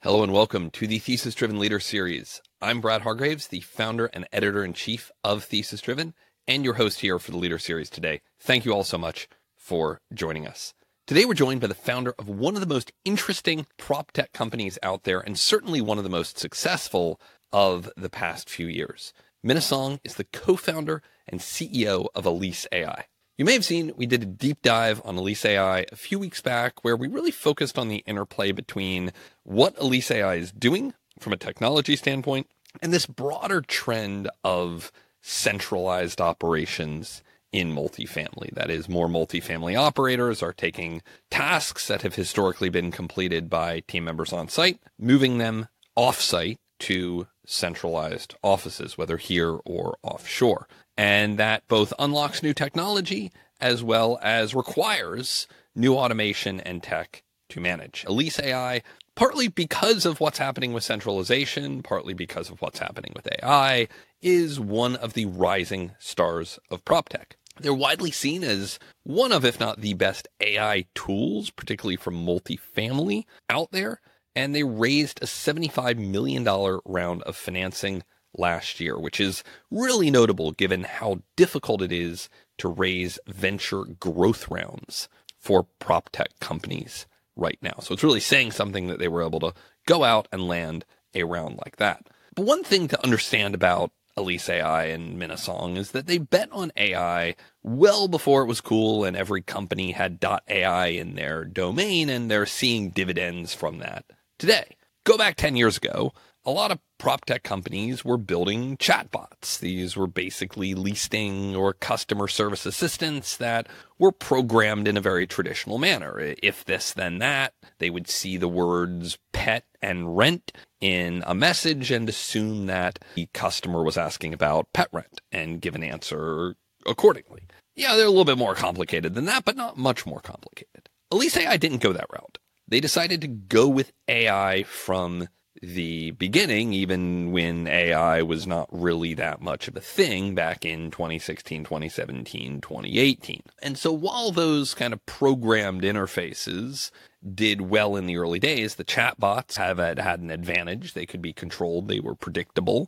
Hello and welcome to the Thesis Driven Leader Series. I'm Brad Hargraves, the founder and editor-in-chief of Thesis Driven, and your host here for the Leader Series today. Thank you all so much for joining us. Today we're joined by the founder of one of the most interesting prop tech companies out there, and certainly one of the most successful of the past few years. Minna Song is the co-founder and CEO of Elise AI. You may have seen we did a deep dive on Elise AI a few weeks back where we really focused on the interplay between what Elise AI is doing from a technology standpoint and this broader trend of centralized operations in multifamily. That is, more multifamily operators are taking tasks that have historically been completed by team members on site, moving them off-site to centralized offices, whether here or offshore. And that both unlocks new technology as well as requires new automation and tech to manage. Elise AI, partly because of what's happening with centralization, partly because of what's happening with AI, is one of the rising stars of prop tech. They're widely seen as one of, if not the best AI tools, particularly from multifamily out there. And they raised a $75 million round of financing last year, which is really notable given how difficult it is to raise venture growth rounds for prop tech companies right now. So it's really saying something that they were able to go out and land a round like that. But one thing to understand about Elise AI and Minna Song is that they bet on AI well before it was cool and every company had .ai in their domain, and they're seeing dividends from that today. Go back 10 years ago, a lot of prop tech companies were building chatbots. These were basically leasing or customer service assistants that were programmed in a very traditional manner. If this, then that. They would see the words pet and rent in a message and assume that the customer was asking about pet rent and give an answer accordingly. Yeah, they're a little bit more complicated than that, but not much more complicated. Elise AI didn't go that route. They decided to go with AI from the beginning, even when AI was not really that much of a thing back in 2016, 2017, 2018. And so while those kind of programmed interfaces did well in the early days, the chatbots have had an advantage. They could be controlled. They were predictable.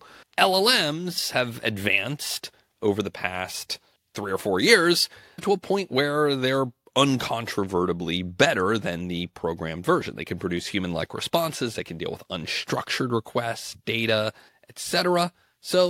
LLMs have advanced over the past 3 or 4 years to a point where they're uncontrovertibly better than the programmed version. They can produce human-like responses. They can deal with unstructured requests, data, etc. So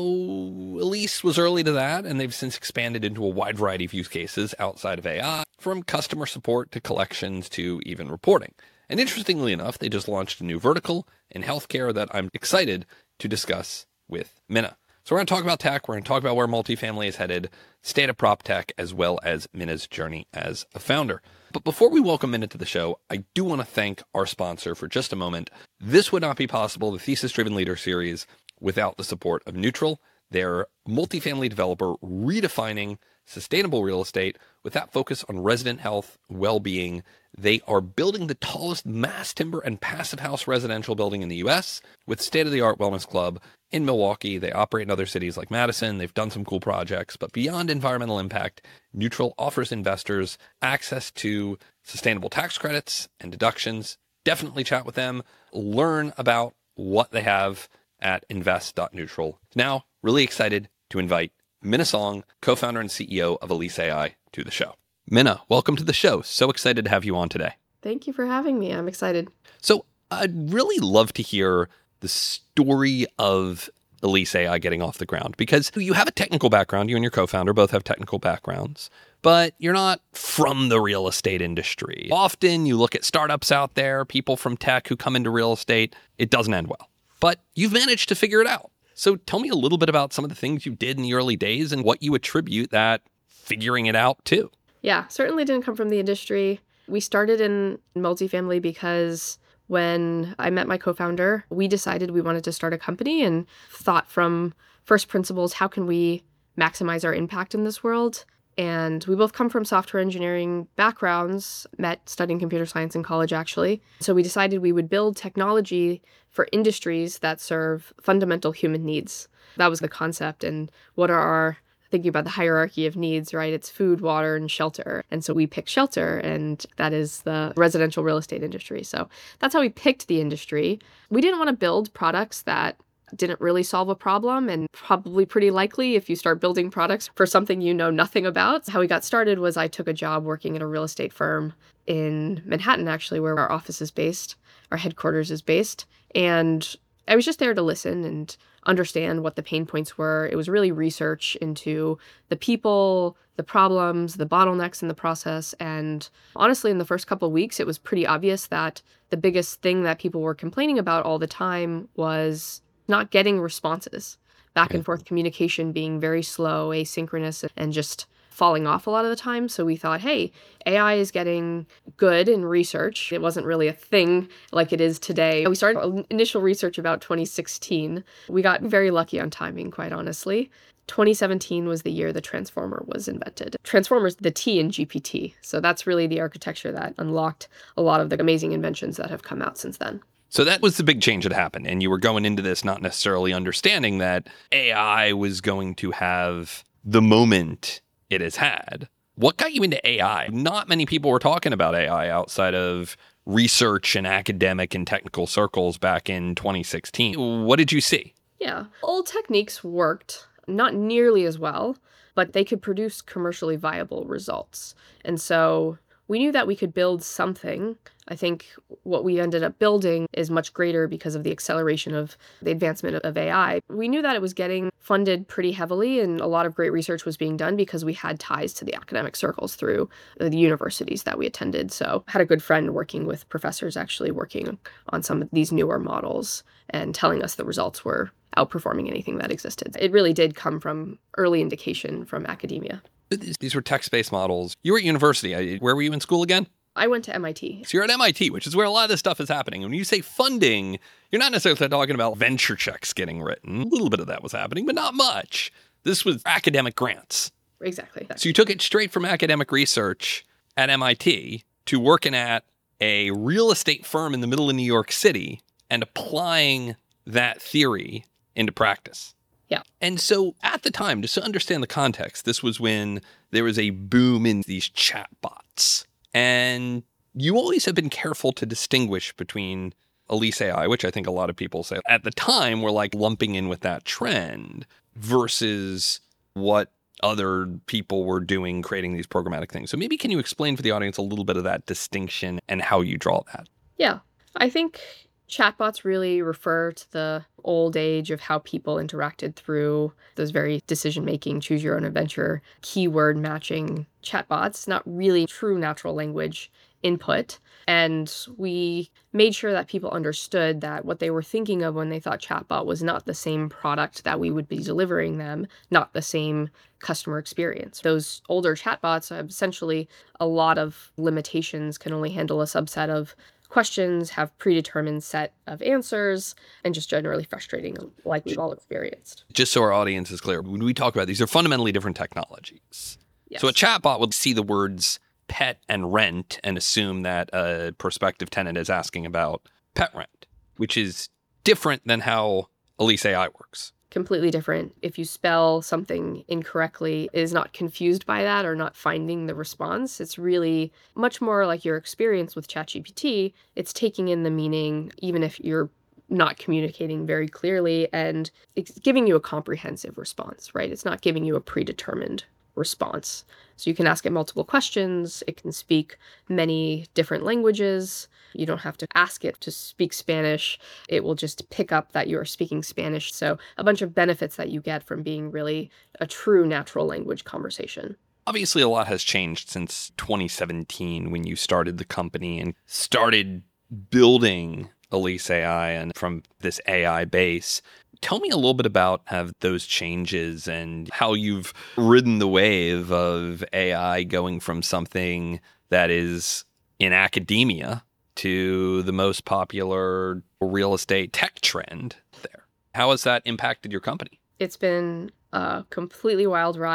Elise was early to that, and they've since expanded into a wide variety of use cases outside of AI, from customer support to collections to even reporting. And interestingly enough, they just launched a new vertical in healthcare that I'm excited to discuss with Minna. So we're going to talk about tech, we're going to talk about where multifamily is headed, state of prop tech, as well as Minna's journey as a founder. But before we welcome Minna to the show, I do want to thank our sponsor for just a moment. This would not be possible, the Thesis Driven Leader Series, without the support of Neutral, their multifamily developer redefining sustainable real estate with that focus on resident health, well-being. They are building the tallest mass timber and passive house residential building in the U.S. with state-of-the-art wellness club in Milwaukee. They operate in other cities like Madison. They've done some cool projects, but beyond environmental impact, Neutral offers investors access to sustainable tax credits and deductions. Definitely chat with them. Learn about what they have at invest.neutral. Now, really excited to invite Minna Song, co-founder and CEO of Elise AI, to the show. Minna, welcome to the show. So excited to have you on today. Thank you for having me. I'm excited. So I'd really love to hear the story of Elise AI getting off the ground, because you have a technical background. You and your co-founder both have technical backgrounds, but you're not from the real estate industry. Often you look at startups out there, people from tech who come into real estate, it doesn't end well. But you've managed to figure it out. So tell me a little bit about some of the things you did in the early days and what you attribute that figuring it out to. Yeah, certainly didn't come from the industry. We started in multifamily because when I met my co-founder, we decided we wanted to start a company and thought from first principles, how can we maximize our impact in this world? And we both come from software engineering backgrounds, met studying computer science in college, actually. So we decided we would build technology for industries that serve fundamental human needs. That was the concept. And what are our thinking about the hierarchy of needs, right? It's food, water, and shelter. And so we picked shelter, and that is the residential real estate industry. So that's how we picked the industry. We didn't want to build products that didn't really solve a problem, and probably pretty likely if you start building products for something you know nothing about. How we got started was I took a job working at a real estate firm in Manhattan, actually, where our office is based, our headquarters is based. And I was just there to listen and understand what the pain points were. It was really research into the people, the problems, the bottlenecks in the process. And honestly, in the first couple of weeks, it was pretty obvious that the biggest thing that people were complaining about all the time was not getting responses. Back and forth communication being very slow, asynchronous, and just falling off a lot of the time. So we thought, hey, AI is getting good in research. It wasn't really a thing like it is today. We started initial research about 2016. We got very lucky on timing, quite honestly. 2017 was the year the transformer was invented. Transformer's the T in GPT. So that's really the architecture that unlocked a lot of the amazing inventions that have come out since then. So that was the big change that happened. And you were going into this not necessarily understanding that AI was going to have the moment it has had. What got you into AI? Not many people were talking about AI outside of research and academic and technical circles back in 2016. What did you see? Yeah, old techniques worked, not nearly as well, but they could produce commercially viable results. And so we knew that we could build something. I think what we ended up building is much greater because of the acceleration of the advancement of AI. We knew that it was getting funded pretty heavily, and a lot of great research was being done because we had ties to the academic circles through the universities that we attended. So I had a good friend working with professors actually working on some of these newer models and telling us the results were outperforming anything that existed. It really did come from early indication from academia. These were text-based models. You were at university. Where were you in school again? I went to MIT. So you're at MIT, which is where a lot of this stuff is happening. And when you say funding, you're not necessarily talking about venture checks getting written. A little bit of that was happening, but not much. This was academic grants. Exactly. So you took it straight from academic research at MIT to working at a real estate firm in the middle of New York City and applying that theory into practice. Yeah. And so at the time, just to understand the context, this was when there was a boom in these chatbots. And you always have been careful to distinguish between Elise AI, which I think a lot of people say at the time were like lumping in with that trend, versus what other people were doing, creating these programmatic things. So maybe can you explain for the audience a little bit of that distinction and how you draw that? Yeah, I think chatbots really refer to the old age of how people interacted through those very decision-making, choose-your-own-adventure, keyword matching chatbots, not really true natural language input. And we made sure that people understood that what they were thinking of when they thought chatbot was not the same product that we would be delivering them, not the same customer experience. Those older chatbots have essentially a lot of limitations, can only handle a subset of questions, have predetermined set of answers, and just generally frustrating, like we've all experienced. Just so our audience is clear, when we talk about these are fundamentally different technologies. Yes. So a chatbot would see the words pet and rent and assume that a prospective tenant is asking about pet rent, which is different than how Elise AI works. Completely different. If you spell something incorrectly, it is not confused by that or not finding the response. It's really much more like your experience with ChatGPT. It's taking in the meaning, even if you're not communicating very clearly, and it's giving you a comprehensive response, right? It's not giving you a predetermined response. So you can ask it multiple questions. It can speak many different languages. You don't have to ask it to speak Spanish. It will just pick up that you are speaking Spanish. So a bunch of benefits that you get from being really a true natural language conversation. Obviously, a lot has changed since 2017 when you started the company and started building Elise AI and from this AI base. Tell me a little bit about those changes and how you've ridden the wave of AI going from something that is in academia to the most popular real estate tech trend there. How has that impacted your company? It's been a completely wild ride.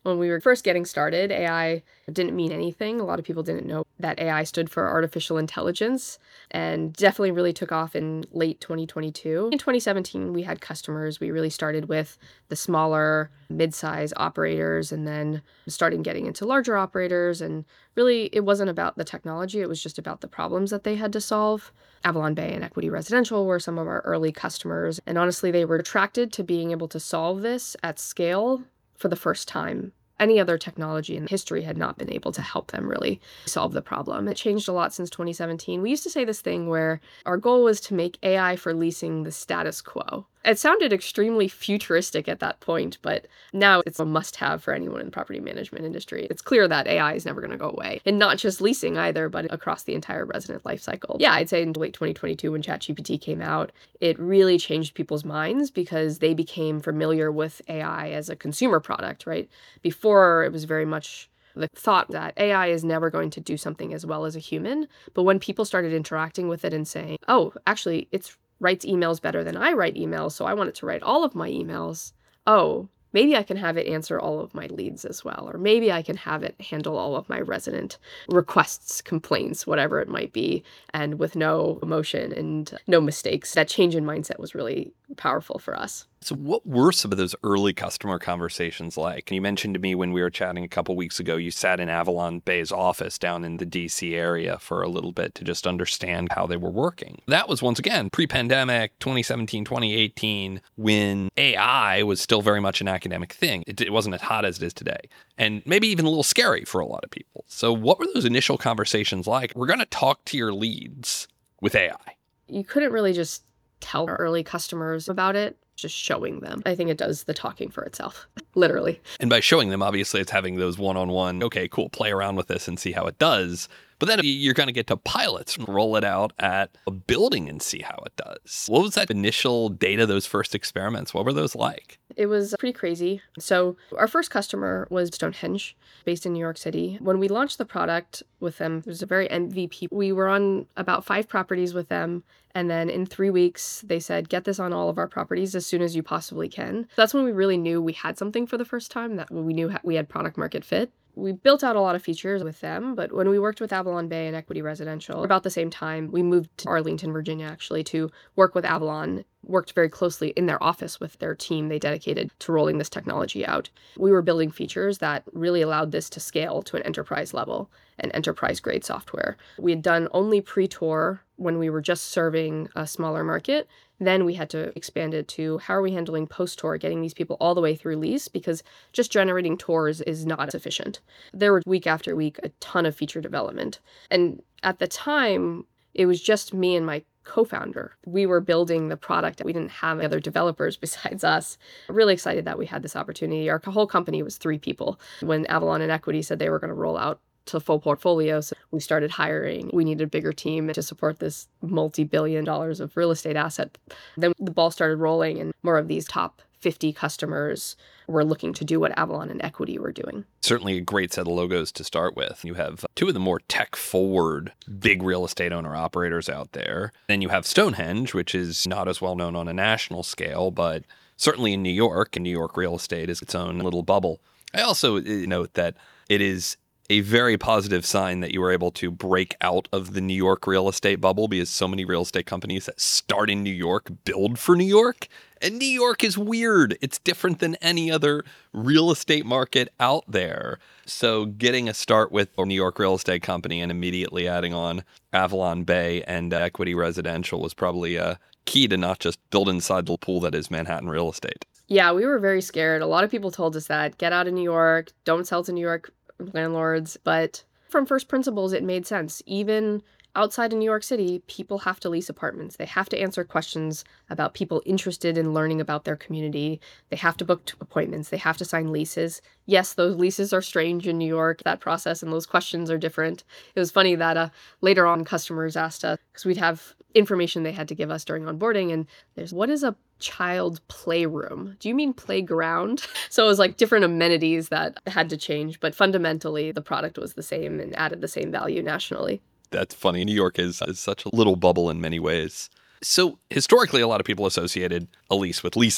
When we were first getting started, AI didn't mean anything. A lot of people didn't know that AI stood for artificial intelligence, and definitely really took off in late 2022. In 2017, we had customers. We really started with the smaller, mid-size operators, and then started getting into larger operators. And really, it wasn't about the technology. It was just about the problems that they had to solve. Avalon Bay and Equity Residential were some of our early customers. And honestly, they were attracted to being able to solve this at scale for the first time. Any other technology in history had not been able to help them really solve the problem. It changed a lot since 2017. We used to say this thing where our goal was to make AI for leasing the status quo. It sounded extremely futuristic at that point, but now it's a must-have for anyone in the property management industry. It's clear that AI is never going to go away. And not just leasing either, but across the entire resident lifecycle. Yeah, I'd say in late 2022 when ChatGPT came out, it really changed people's minds because they became familiar with AI as a consumer product, right? Before, it was very much the thought that AI is never going to do something as well as a human. But when people started interacting with it and saying, oh, actually, it's writes emails better than I write emails, so I want it to write all of my emails. Oh, maybe I can have it answer all of my leads as well. Or maybe I can have it handle all of my resident requests, complaints, whatever it might be, and with no emotion and no mistakes. That change in mindset was really powerful for us. So what were some of those early customer conversations like? And you mentioned to me when we were chatting a couple weeks ago, you sat in Avalon Bay's office down in the DC area for a little bit to just understand how they were working. That was, once again, pre-pandemic, 2017, 2018, when AI was still very much an academic thing. It wasn't as hot as it is today, and maybe even a little scary for a lot of people. So what were those initial conversations like? We're going to talk to your leads with AI. You couldn't really just tell our early customers about it, just showing them. I think it does the talking for itself, literally. And by showing them, obviously, it's having those one-on-one, okay, cool, play around with this and see how it does. But then you're going to get to pilots and roll it out at a building and see how it does. What was that initial data, those first experiments? What were those like? It was pretty crazy. So our first customer was Stonehenge, based in New York City. When we launched the product with them, it was a very MVP. We were on about 5 properties with them. And then in 3 weeks, they said, get this on all of our properties as soon as you possibly can. That's when we really knew we had something for the first time, that we knew we had product market fit. We built out a lot of features with them, but when we worked with Avalon Bay and Equity Residential, about the same time, we moved to Arlington, Virginia, actually, to work with Avalon, worked very closely in their office with their team they dedicated to rolling this technology out. We were building features that really allowed this to scale to an enterprise level and enterprise-grade software. We had done only pre-tour when we were just serving a smaller market. Then we had to expand it to how are we handling post-tour, getting these people all the way through lease, because just generating tours is not sufficient. There were week after week a ton of feature development. And at the time, it was just me and my co-founder. We were building the product. We didn't have other developers besides us. Really excited that we had this opportunity. Our whole company was 3 people. When Avalon and Equity said they were going to roll out to full portfolio, so we started hiring. We needed a bigger team to support this multi-billion dollars of real estate asset. Then the ball started rolling, and more of these top 50 customers were looking to do what Avalon and Equity were doing. Certainly a great set of logos to start with. You have 2 of the more tech-forward big real estate owner-operators out there. Then you have Stonehenge, which is not as well known on a national scale, but certainly in New York, and New York real estate is its own little bubble. I also note that it is a very positive sign that you were able to break out of the New York real estate bubble, because so many real estate companies that start in New York build for New York. And New York is weird. It's different than any other real estate market out there. So getting a start with a New York real estate company and immediately adding on Avalon Bay and Equity Residential was probably a key to not just build inside the pool that is Manhattan real estate. Yeah, we were very scared. A lot of people told us that, get out of New York, don't sell to New York landlords. But from first principles, it made sense. Even outside of New York City, people have to lease apartments. They have to answer questions about people interested in learning about their community. They have to book appointments. They have to sign leases. Yes, those leases are strange in New York, that process, and those questions are different. It was funny that later on customers asked us, because we'd have information they had to give us during onboarding, and there's, what is a child playroom? Do you mean playground? So it was like different amenities that had to change, but fundamentally the product was the same and added the same value nationally. That's funny. New York is such a little bubble in many ways. So historically, a lot of people associated a lease with leasing.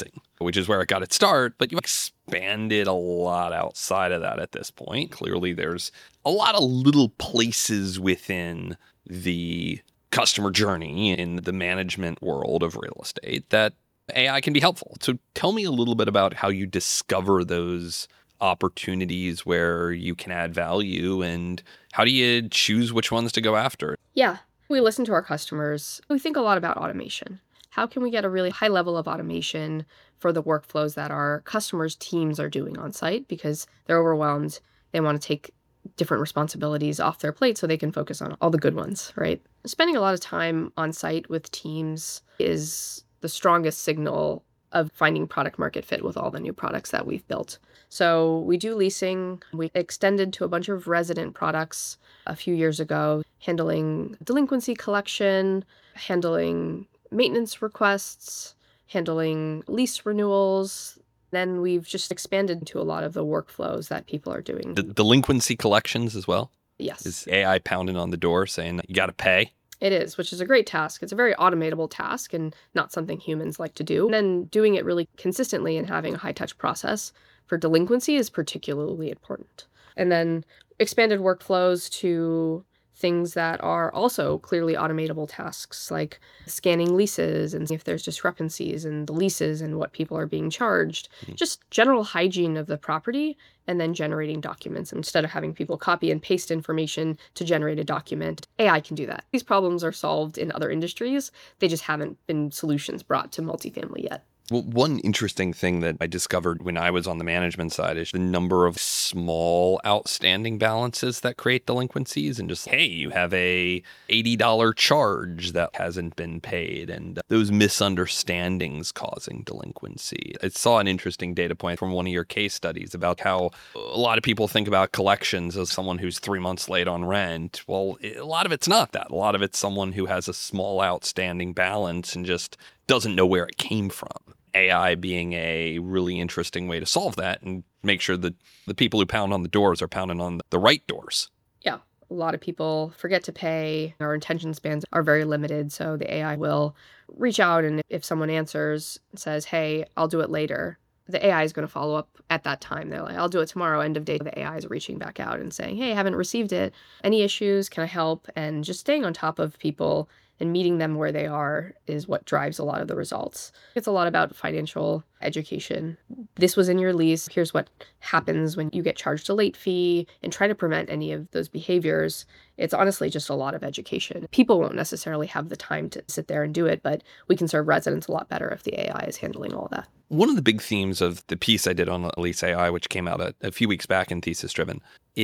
which is where it got its start, but you've expanded a lot outside of that at this point. Clearly, there's a lot of little places within the customer journey in the management world of real estate that AI can be helpful. So tell me a little bit about how you discover those opportunities where you can add value, and how do you choose which ones to go after? Yeah, we listen to our customers. We think a lot about automation. How can we get a really high level of automation for the workflows that our customers' teams are doing on site because they're overwhelmed. They want to take different responsibilities off their plate so they can focus on all the good ones, right? Spending a lot of time on site with teams is the strongest signal of finding product market fit with all the new products that we've built. So we do leasing. We extended to a bunch of resident products a few years ago, handling delinquency collection, handling maintenance requests, handling lease renewals. Then we've just expanded to a lot of the workflows that people are doing. The delinquency collections as well? Yes. Is AI pounding on the door saying you got to pay? It is, which is a great task. It's a very automatable task and not something humans like to do. And then doing it really consistently and having a high-touch process for delinquency is particularly important. And then expanded workflows to things that are also clearly automatable tasks, like scanning leases and if there's discrepancies in the leases and what people are being charged. Just general hygiene of the property, and then generating documents. Instead of having people copy and paste information to generate a document, AI can do that. These problems are solved in other industries. They just haven't been solutions brought to multifamily yet. Well, one interesting thing that I discovered when I was on the management side is the number of small outstanding balances that create delinquencies, and just, hey, you have a $80 charge that hasn't been paid, and those misunderstandings causing delinquency. I saw an interesting data point from one of your case studies about how a lot of people think about collections as someone who's 3 months late on rent. Well, a lot of it's not that. A lot of it's someone who has a small outstanding balance and just doesn't know where it came from. AI being a really interesting way to solve that and make sure that the people who pound on the doors are pounding on the right doors. Yeah. A lot of people forget to pay. Our attention spans are very limited. So the AI will reach out, and if someone answers and says, hey, I'll do it later, the AI is going to follow up at that time. They're like, I'll do it tomorrow, end of day. The AI is reaching back out and saying, hey, I haven't received it. Any issues? Can I help? And just staying on top of people and meeting them where they are is what drives a lot of the results. It's a lot about financial education. This was in your lease. Here's what happens when you get charged a late fee, and try to prevent any of those behaviors. It's honestly just a lot of education. People won't necessarily have the time to sit there and do it, but we can serve residents a lot better if the AI is handling all that. One of the big themes of the piece I did on Lease AI, which came out a few weeks back in Thesis Driven,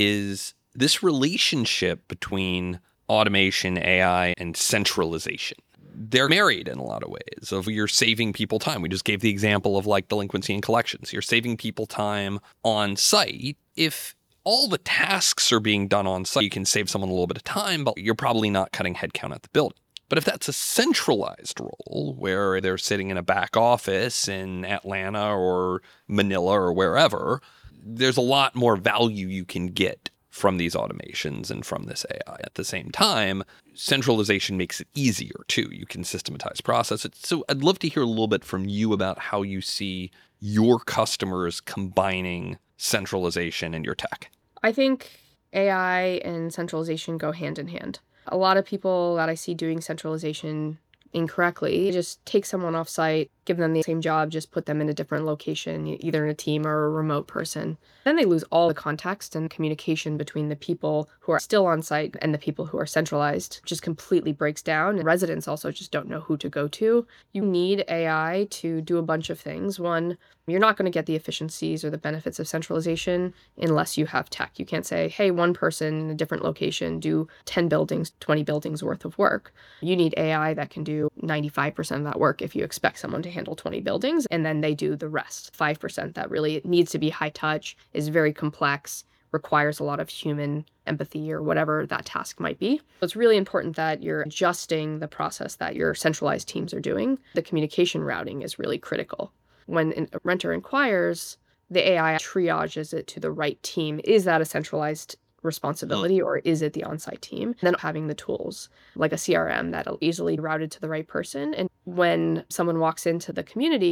is this relationship between automation, AI, and centralization. They're married in a lot of ways. So if you're saving people time, we just gave the example of like delinquency and collections. You're saving people time on site. If all the tasks are being done on site, you can save someone a little bit of time, but you're probably not cutting headcount at the building. But if that's a centralized role where they're sitting in a back office in Atlanta or Manila or wherever, there's a lot more value you can get from these automations and from this AI. At the same time, centralization makes it easier too. You can systematize processes. So I'd love to hear a little bit from you about how you see your customers combining centralization and your tech. I think AI and centralization go hand in hand. A lot of people that I see doing centralization incorrectly just take someone off site, give them the same job, just put them in a different location, either in a team or a remote person. Then they lose all the context and communication between the people who are still on site and the people who are centralized. Just completely breaks down. And residents also just don't know who to go to. You need AI to do a bunch of things. One, you're not going to get the efficiencies or the benefits of centralization unless you have tech. You can't say, hey, one person in a different location do 10 buildings, 20 buildings worth of work. You need AI that can do 95% of that work if you expect someone to handle 20 buildings, and then they do the rest. 5% that really needs to be high touch, is very complex, requires a lot of human empathy or whatever that task might be. So it's really important that you're adjusting the process that your centralized teams are doing. The communication routing is really critical. When a renter inquires, the AI triages it to the right team. Is that a centralized responsibility or is it the on-site team? And then having the tools like a CRM that'll easily route it to the right person. And when someone walks into the community,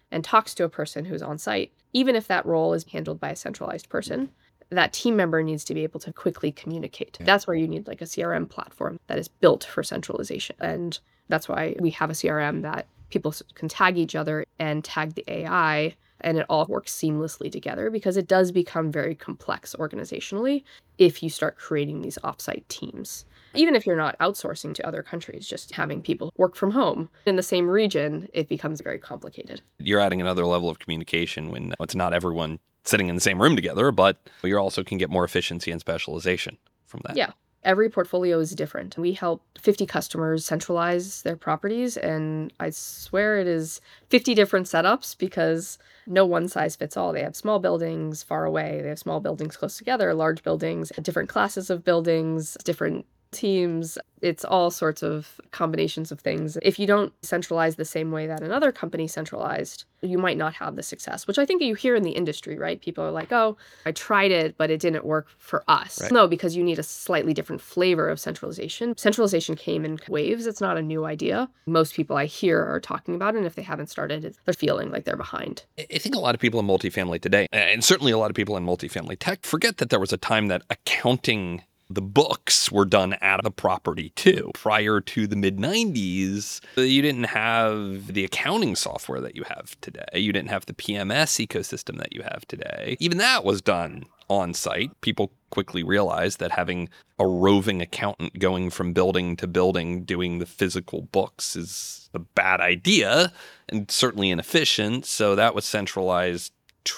and talks to a person who's on site, even if that role is handled by a centralized person, that team member needs to be able to quickly communicate. That's where you need like a CRM platform that is built for centralization. And that's why we have a CRM that people can tag each other and tag the AI, and it all works seamlessly together, because it does become very complex organizationally if you start creating these offsite teams. Even if you're not outsourcing to other countries, just having people work from home in the same region, it becomes very complicated. You're adding another level of communication when it's not everyone sitting in the same room together, but you also can get more efficiency and specialization from that. Yeah. Every portfolio is different. We help 50 customers centralize their properties, and I swear it is 50 different setups, because no one size fits all. They have small buildings far away. They have small buildings close together, large buildings, different classes of buildings, different teams. It's all sorts of combinations of things. If you don't centralize the same way that another company centralized, you might not have the success, which I think you hear in the industry, right? People are like, oh, I tried it, but it didn't work for us. Right. No, because you need a slightly different flavor of centralization. Centralization came in waves. It's not a new idea. Most people I hear are talking about it, and if they haven't started, they're feeling like they're behind. I think a lot of people in multifamily today, and certainly a lot of people in multifamily tech, forget that there was a time that accounting, the books were done at the property too. Prior to the mid-90s, you didn't have the accounting software that you have today. You didn't have the PMS ecosystem that you have today. Even that was done on site. People quickly realized that having a roving accountant going from building to building doing the physical books is a bad idea and certainly inefficient. So that was centralized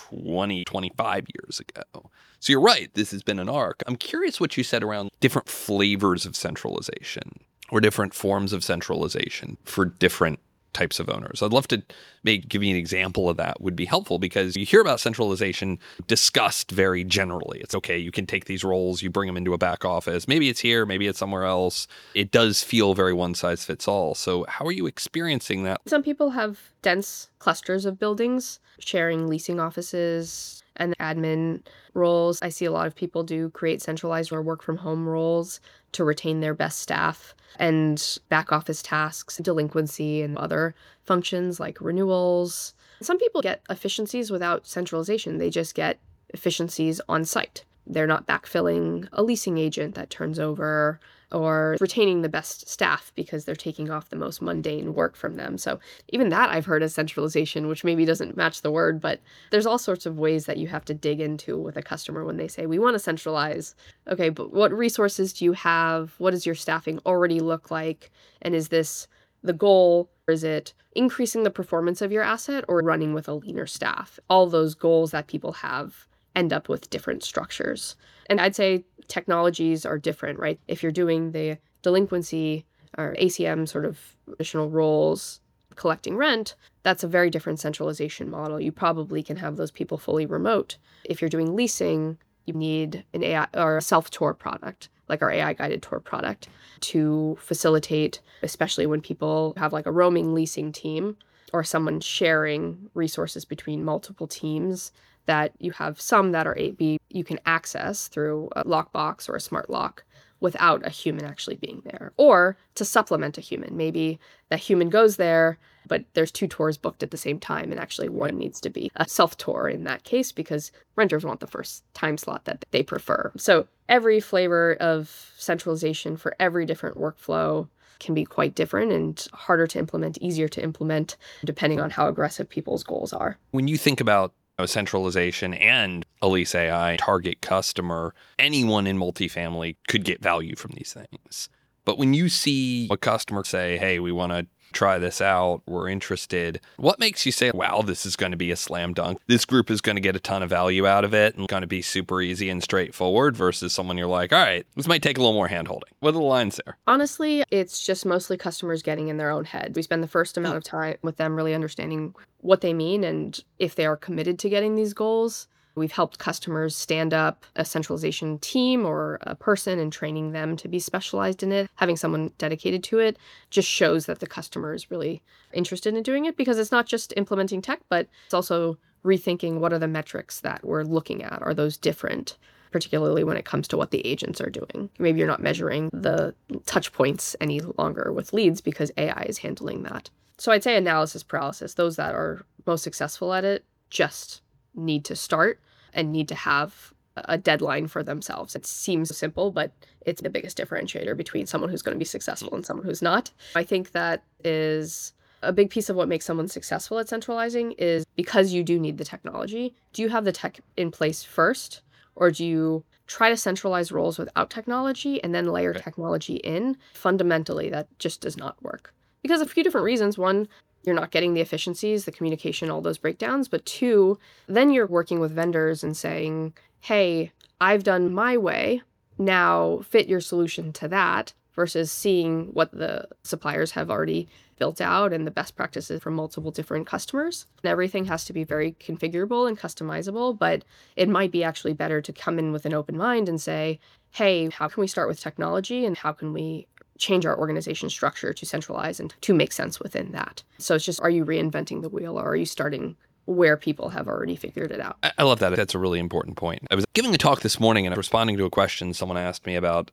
20, 25 years ago. So you're right, this has been an arc. I'm curious what you said around different flavors of centralization or different forms of centralization for different types of owners. I'd love to maybe give you an example of that would be helpful, because you hear about centralization discussed very generally. It's okay, you can take these roles, you bring them into a back office. Maybe it's here, maybe it's somewhere else. It does feel very one size fits all. So how are you experiencing that? Some people have dense clusters of buildings, sharing leasing offices and admin roles. I see a lot of people do create centralized or work from home roles to retain their best staff, and back office tasks, delinquency, and other functions like renewals. Some people get efficiencies without centralization. They just get efficiencies on site. They're not backfilling a leasing agent that turns over, or retaining the best staff because they're taking off the most mundane work from them. So even that I've heard as centralization, which maybe doesn't match the word, but there's all sorts of ways that you have to dig into with a customer when they say, we want to centralize. Okay, but what resources do you have? What does your staffing already look like? And is this the goal? Or is it increasing the performance of your asset or running with a leaner staff? All those goals that people have end up with different structures. And I'd say technologies are different, right? If you're doing the delinquency or ACM sort of traditional roles, collecting rent, that's a very different centralization model. You probably can have those people fully remote. If you're doing leasing, you need an AI or a self-tour product, like our AI guided tour product, to facilitate, especially when people have like a roaming leasing team or someone sharing resources between multiple teams, that you have some that are AB you can access through a lockbox or a smart lock without a human actually being there, or to supplement a human. Maybe that human goes there, but there's 2 tours booked at the same time, and actually one needs to be a self-tour in that case because renters want the first time slot that they prefer. So every flavor of centralization for every different workflow can be quite different and harder to implement, easier to implement, depending on how aggressive people's goals are. When you think about centralization and Elise AI target customer, anyone in multifamily could get value from these things. But when you see a customer say, hey, we want to try this out, we're interested, what makes you say, wow, this is going to be a slam dunk? This group is going to get a ton of value out of it and going to be super easy and straightforward, versus someone you're like, all right, this might take a little more hand-holding. What are the lines there? Honestly, it's just mostly customers getting in their own head. We spend the first amount of time with them really understanding what they mean and if they are committed to getting these goals. We've helped customers stand up a centralization team or a person and training them to be specialized in it. Having someone dedicated to it just shows that the customer is really interested in doing it, because it's not just implementing tech, but it's also rethinking what are the metrics that we're looking at. Are those different, particularly when it comes to what the agents are doing? Maybe you're not measuring the touch points any longer with leads because AI is handling that. So I'd say analysis paralysis, those that are most successful at it just need to start and need to have a deadline for themselves. It seems simple, but it's the biggest differentiator between someone who's going to be successful and someone who's not. I think that is a big piece of what makes someone successful at centralizing is because you do need the technology. Do you have the tech in place first, or do you try to centralize roles without technology and then layer technology in? Fundamentally, that just does not work. Because of a few different reasons. One, you're not getting the efficiencies, the communication, all those breakdowns. But two, then you're working with vendors and saying, hey, I've done my way, now fit your solution to that, versus seeing what the suppliers have already built out and the best practices from multiple different customers. And everything has to be very configurable and customizable, but it might be actually better to come in with an open mind and say, hey, how can we start with technology and how can we change our organization structure to centralize and to make sense within that? So it's just, are you reinventing the wheel, or are you starting where people have already figured it out? I love that. That's a really important point. I was giving a talk this morning and responding to a question someone asked me about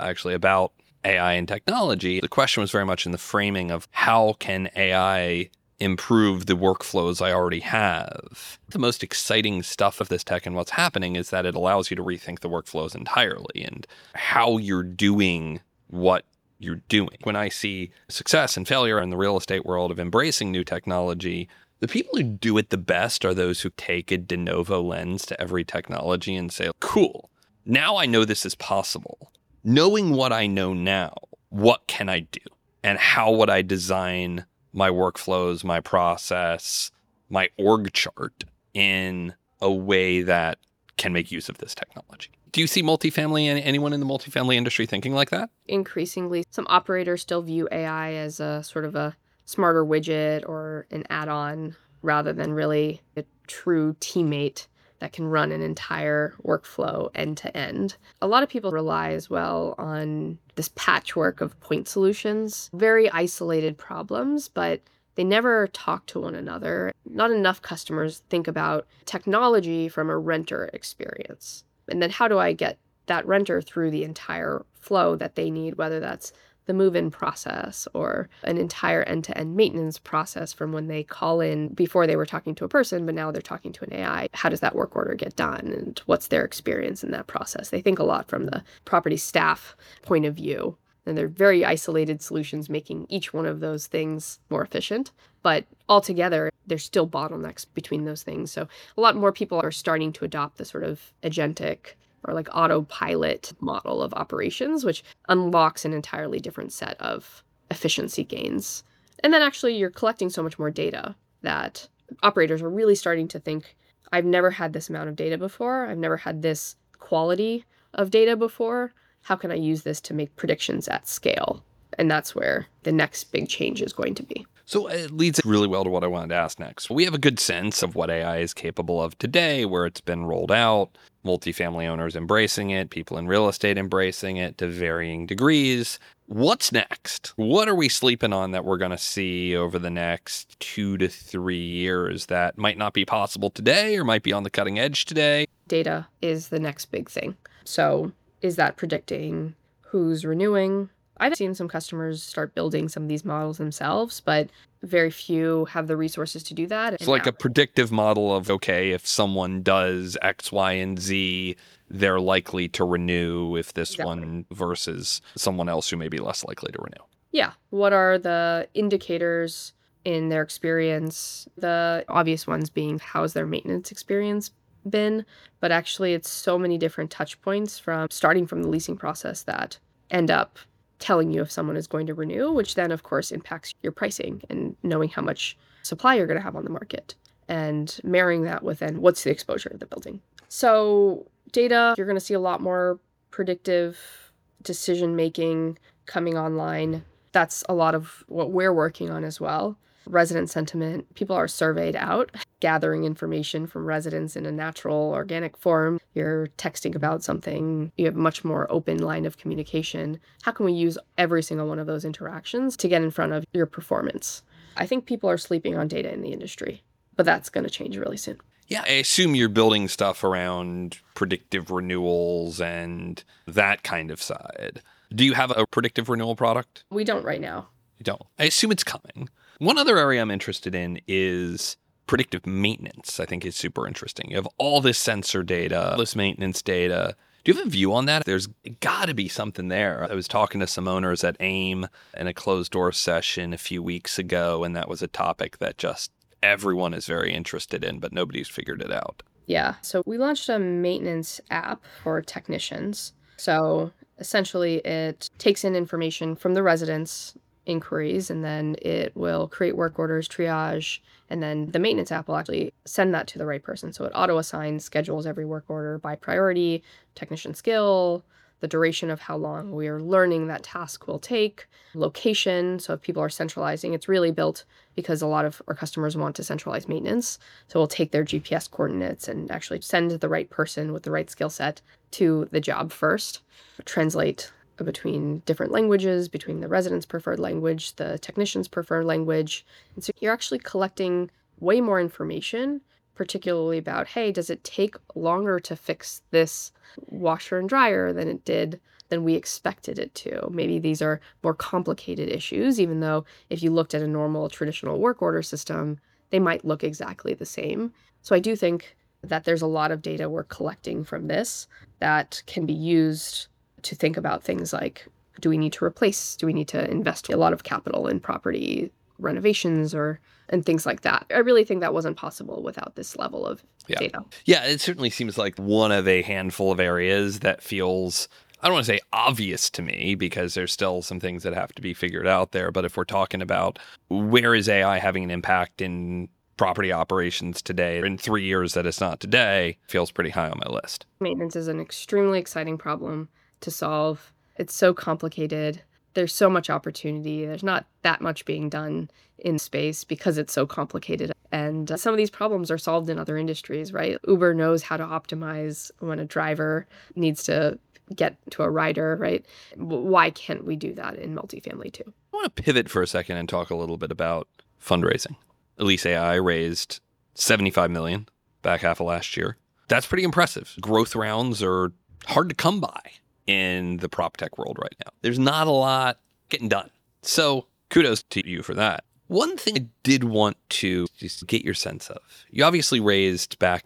AI and technology. The question was very much in the framing of how can AI improve the workflows I already have. The most exciting stuff of this tech and what's happening is that it allows you to rethink the workflows entirely and how you're doing what you're doing. When I see success and failure in the real estate world of embracing new technology, the people who do it the best are those who take a de novo lens to every technology and say, cool, now I know this is possible. Knowing what I know now, what can I do? And how would I design my workflows, my process, my org chart in a way that can make use of this technology? Do you see multifamily and anyone in the multifamily industry thinking like that? Increasingly, some operators still view AI as a sort of a smarter widget or an add-on rather than really a true teammate that can run an entire workflow end to end. A lot of people rely as well on this patchwork of point solutions, very isolated problems, but they never talk to one another. Not enough customers think about technology from a renter experience. And then how do I get that renter through the entire flow that they need, whether that's the move-in process or an entire end-to-end maintenance process from when they call in. Before they were talking to a person, but now they're talking to an AI. How does that work order get done? And what's their experience in that process? They think a lot from the property staff point of view. And they're very isolated solutions, making each one of those things more efficient. But altogether, there's still bottlenecks between those things. So a lot more people are starting to adopt the sort of agentic or like autopilot model of operations, which unlocks an entirely different set of efficiency gains. And then actually you're collecting so much more data that operators are really starting to think, I've never had this amount of data before. I've never had this quality of data before. How can I use this to make predictions at scale? And that's where the next big change is going to be. So it leads really well to what I wanted to ask next. We have a good sense of what AI is capable of today, where it's been rolled out, multifamily owners embracing it, people in real estate embracing it to varying degrees. What's next? What are we sleeping on that we're going to see over the next 2 to 3 years that might not be possible today or might be on the cutting edge today? Data is the next big thing. So is that predicting who's renewing? I've seen some customers start building some of these models themselves, but very few have the resources to do that. It's like a predictive model of, okay, if someone does X, Y, and Z, they're likely to renew if this one versus someone else who may be less likely to renew. Yeah. What are the indicators in their experience? The obvious ones being, how's their maintenance experience been? But actually, it's so many different touch points from starting from the leasing process that end up telling you if someone is going to renew, which then, of course, impacts your pricing and knowing how much supply you're going to have on the market and marrying that with then what's the exposure of the building. So data, you're going to see a lot more predictive decision-making coming online. That's a lot of what we're working on as well. Resident sentiment, people are surveyed out, gathering information from residents in a natural, organic form. You're texting about something. You have a much more open line of communication. How can we use every single one of those interactions to get in front of your performance? I think people are sleeping on data in the industry, but that's going to change really soon. Yeah, I assume you're building stuff around predictive renewals and that kind of side. Do you have a predictive renewal product? We don't right now. You don't. I assume it's coming. One other area I'm interested in is predictive maintenance, I think, is super interesting. You have all this sensor data, this maintenance data. Do you have a view on that? There's got to be something there. I was talking to some owners at AIM in a closed door session a few weeks ago, and that was a topic that just everyone is very interested in, but nobody's figured it out. Yeah. So we launched a maintenance app for technicians. So essentially, it takes in information from the residents' inquiries, and then it will create work orders, triage, and then the maintenance app will actually send that to the right person. So it auto-assigns, schedules every work order by priority, technician skill, the duration of how long we are learning that task will take, location. So if people are centralizing, it's really built because a lot of our customers want to centralize maintenance. So we'll take their GPS coordinates and actually send the right person with the right skill set to the job first, translate between different languages, between the residents' preferred language, the technician's preferred language. And so you're actually collecting way more information, particularly about, hey, does it take longer to fix this washer and dryer than we expected it to? Maybe these are more complicated issues, even though if you looked at a normal traditional work order system, they might look exactly the same. So I do think that there's a lot of data we're collecting from this that can be used to think about things like, do we need to invest a lot of capital in property renovations and things like that? I really think that wasn't possible without this level of data. Yeah, it certainly seems like one of a handful of areas that feels, I don't want to say obvious to me, because there's still some things that have to be figured out there. But if we're talking about where is AI having an impact in property operations today, in 3 years that it's not today, feels pretty high on my list. Maintenance is an extremely exciting problem to solve. It's so complicated. There's so much opportunity. There's not that much being done in space because it's so complicated. And some of these problems are solved in other industries, right? Uber knows how to optimize when a driver needs to get to a rider, right? Why can't we do that in multifamily too? I want to pivot for a second and talk a little bit about fundraising. Elise AI raised $75 million back half of last year. That's pretty impressive. Growth rounds are hard to come by in the prop tech world right now. There's not a lot getting done. So kudos to you for that. One thing I did want to just get your sense of, you obviously raised I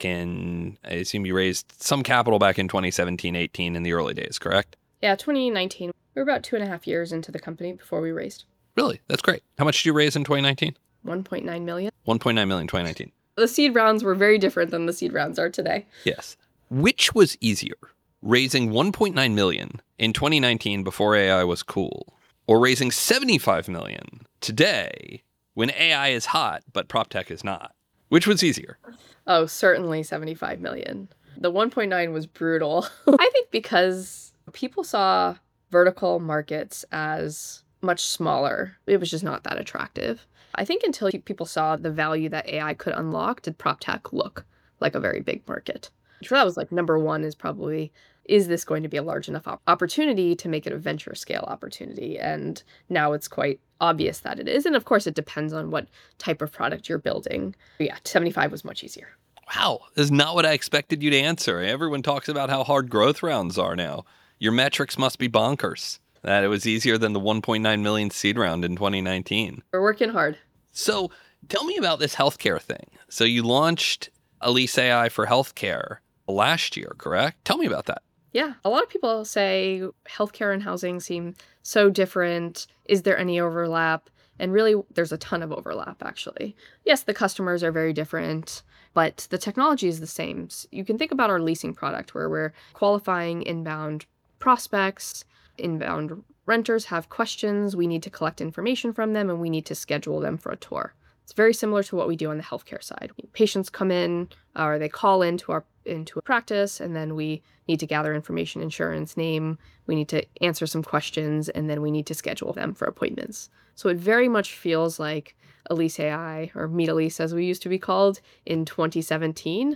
assume you raised some capital back in 2017, 18 in the early days, correct? Yeah, 2019. We were about 2.5 years into the company before we raised. Really? That's great. How much did you raise in 2019? 1.9 million. 1.9 million in 2019. The seed rounds were very different than the seed rounds are today. Yes. Which was easier? Raising 1.9 million in 2019 before AI was cool, or raising 75 million today when AI is hot but prop tech is not? Which was easier? Oh, certainly 75 million. The 1.9 was brutal. I think because people saw vertical markets as much smaller, it was just not that attractive. I think until people saw the value that AI could unlock, did prop tech look like a very big market. So that was like number one, is probably, is this going to be a large enough opportunity to make it a venture scale opportunity? And now it's quite obvious that it is. And of course, it depends on what type of product you're building. But yeah, 75 was much easier. Wow, that's not what I expected you to answer. Everyone talks about how hard growth rounds are now. Your metrics must be bonkers. That it was easier than the 1.9 million seed round in 2019. We're working hard. So tell me about this healthcare thing. So you launched Elise AI for healthcare last year, correct? Tell me about that. Yeah, a lot of people say healthcare and housing seem so different. Is there any overlap? And really, there's a ton of overlap, actually. Yes, the customers are very different, but the technology is the same. So you can think about our leasing product, where we're qualifying inbound prospects. Inbound renters have questions. We need to collect information from them, and we need to schedule them for a tour. It's very similar to what we do on the healthcare side. Patients come in, or they call into a practice, and then we need to gather information, insurance, name. We need to answer some questions, and then we need to schedule them for appointments. So it very much feels like Elise AI, or Meet Elise as we used to be called, in 2017,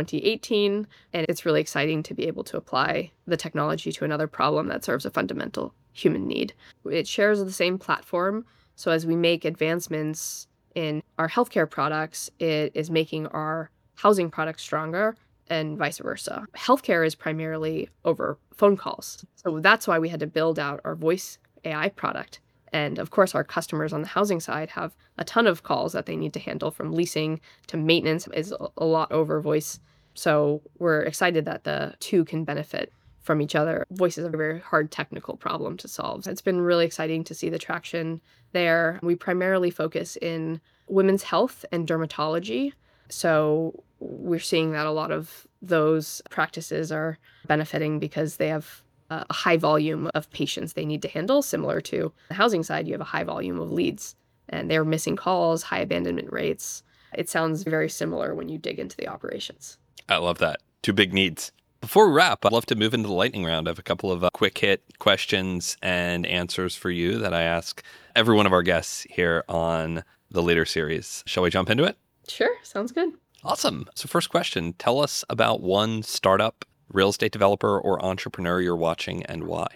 2018. And it's really exciting to be able to apply the technology to another problem that serves a fundamental human need. It shares the same platform. So as we make advancements in our healthcare products, it is making our housing products stronger, and vice versa. Healthcare is primarily over phone calls. So that's why we had to build out our voice AI product And of course, our customers on the housing side have a ton of calls that they need to handle, from leasing to maintenance is a lot over voice. So we're excited that the two can benefit from each other. Voice is a very hard technical problem to solve. It's been really exciting to see the traction there. We primarily focus in women's health and dermatology. So we're seeing that a lot of those practices are benefiting because they have a high volume of patients they need to handle. Similar to the housing side, you have a high volume of leads and they're missing calls, high abandonment rates. It sounds very similar when you dig into the operations. I love that. Two big needs. Before we wrap, I'd love to move into the lightning round. I have a couple of quick hit questions and answers for you that I ask every one of our guests here on the Leader Series. Shall we jump into it? Sure. Sounds good. Awesome. So first question, tell us about one startup, real estate developer, or entrepreneur you're watching and why.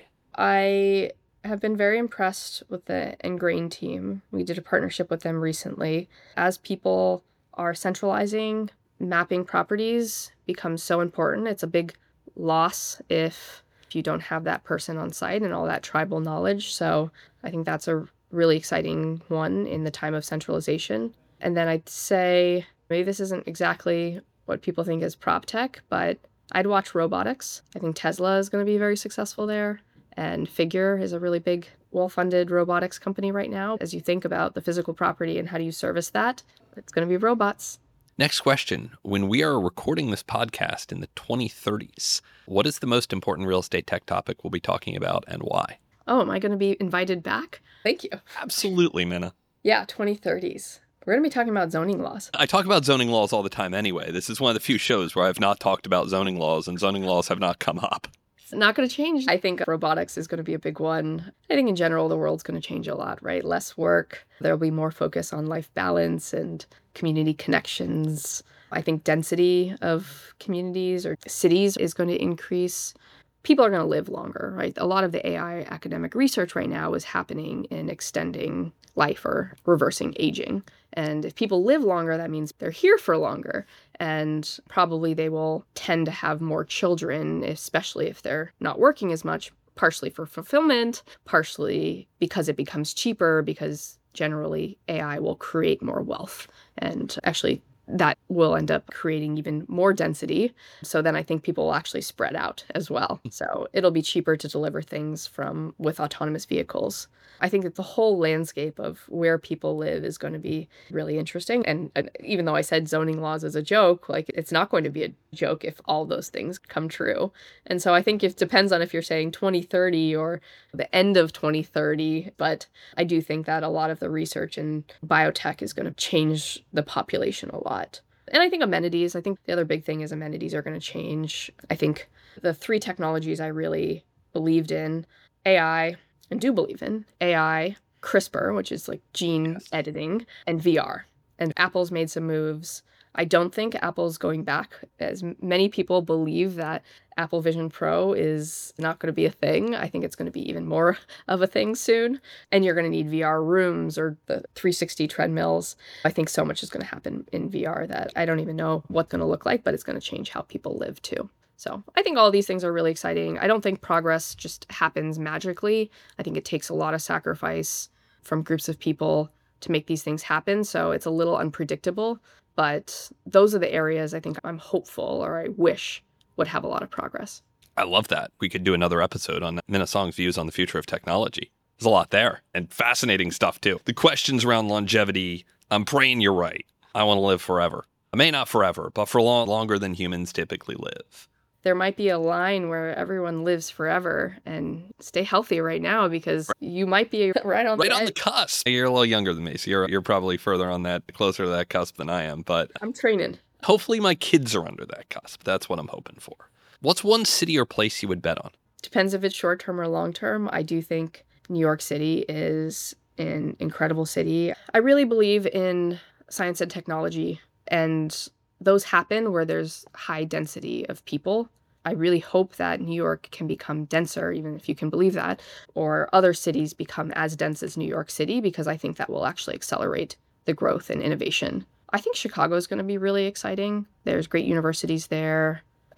I have been very impressed with the Engrain team. We did a partnership with them recently. As people are centralizing, mapping properties becomes so important. It's a big loss if you don't have that person on site and all that tribal knowledge. So I think that's a really exciting one in the time of centralization. And then I'd say, maybe this isn't exactly what people think is prop tech, but I'd watch robotics. I think Tesla is going to be very successful there. And Figure is a really big, well-funded robotics company right now. As you think about the physical property and how do you service that, it's going to be robots. Next question. When we are recording this podcast in the 2030s, what is the most important real estate tech topic we'll be talking about and why? Oh, am I going to be invited back? Thank you. Absolutely, Minna. Yeah, 2030s. We're going to be talking about zoning laws. I talk about zoning laws all the time anyway. This is one of the few shows where I've not talked about zoning laws, and zoning laws have not come up. It's not going to change. I think robotics is going to be a big one. I think in general, the world's going to change a lot, right? Less work. There'll be more focus on life balance and community connections. I think density of communities or cities is going to increase. People are going to live longer, right? A lot of the AI academic research right now is happening in extending life or reversing aging. And if people live longer, that means they're here for longer. And probably they will tend to have more children, especially if they're not working as much, partially for fulfillment, partially because it becomes cheaper, because generally AI will create more wealth. And actually, that will end up creating even more density. So then I think people will actually spread out as well. So it'll be cheaper to deliver things with autonomous vehicles. I think that the whole landscape of where people live is going to be really interesting. And even though I said zoning laws as a joke, like it's not going to be a joke if all those things come true. And so I think it depends on if you're saying 2030 or the end of 2030. But I do think that a lot of the research in biotech is going to change the population a lot. And I think amenities, I think the other big thing is amenities are going to change. I think the three technologies I really believed in, AI, and do believe in, AI, CRISPR, which is like gene editing, and VR. And Apple's made some moves. I don't think Apple's going back. As many people believe that Apple Vision Pro is not going to be a thing. I think it's going to be even more of a thing soon. And you're going to need VR rooms or the 360 treadmills. I think so much is going to happen in VR that I don't even know what's going to look like, but it's going to change how people live too. So I think all these things are really exciting. I don't think progress just happens magically. I think it takes a lot of sacrifice from groups of people to make these things happen. So it's a little unpredictable. But those are the areas I think I'm hopeful or I wish would have a lot of progress. I love that. We could do another episode on Minna Song's views on the future of technology. There's a lot there and fascinating stuff too. The questions around longevity, I'm praying you're right. I want to live forever. I may not forever, but for longer than humans typically live. There might be a line where everyone lives forever, and stay healthy right now because you might be right on the cusp. You're a little younger than me, so you're probably further on that, closer to that cusp than I am, but I'm training. Hopefully my kids are under that cusp. That's what I'm hoping for. What's one city or place you would bet on? Depends if it's short term or long term. I do think New York City is an incredible city. I really believe in science and technology, and those happen where there's high density of people. I really hope that New York can become denser, even if you can believe that, or other cities become as dense as New York City, because I think that will actually accelerate the growth and innovation. I think Chicago is going to be really exciting. There's great universities there.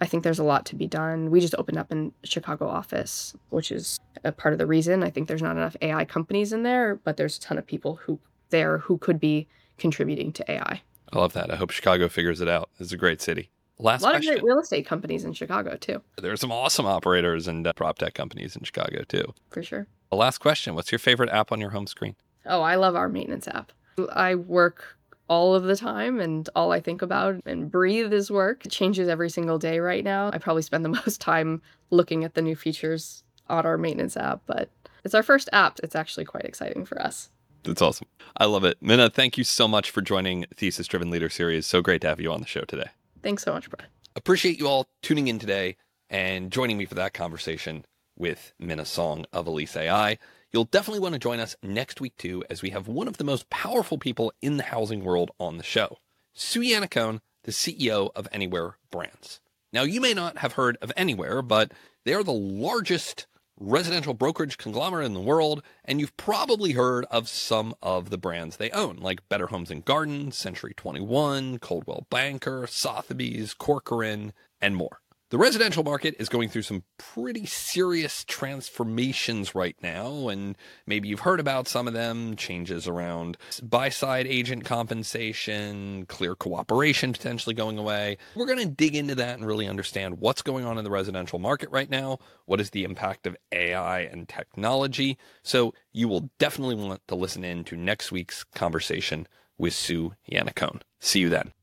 I think there's a lot to be done. We just opened up in Chicago office, which is a part of the reason. I think there's not enough AI companies in there, but there's a ton of people who could be contributing to AI. I love that. I hope Chicago figures it out. It's a great city. Last A lot question. of great real estate companies in Chicago, too. There are some awesome operators and prop tech companies in Chicago, too. For sure. The last question. What's your favorite app on your home screen? Oh, I love our maintenance app. I work all of the time, and all I think about and breathe is work. It changes every single day right now. I probably spend the most time looking at the new features on our maintenance app, but it's our first app. It's actually quite exciting for us. That's awesome. I love it. Minna, thank you so much for joining Thesis Driven Leader Series. So great to have you on the show today. Thanks so much, Brad. Appreciate you all tuning in today and joining me for that conversation with Minna Song of Elise AI. You'll definitely want to join us next week, too, as we have one of the most powerful people in the housing world on the show, Sue Yannaccone, the CEO of Anywhere Brands. Now, you may not have heard of Anywhere, but they are the largest residential brokerage conglomerate in the world, and you've probably heard of some of the brands they own, like Better Homes and Gardens, Century 21, Coldwell Banker, Sotheby's, Corcoran, and more. The residential market is going through some pretty serious transformations right now, and maybe you've heard about some of them, changes around buy-side agent compensation, clear cooperation potentially going away. We're going to dig into that and really understand what's going on in the residential market right now, what is the impact of AI and technology. So you will definitely want to listen in to next week's conversation with Sue Yannaccone. See you then.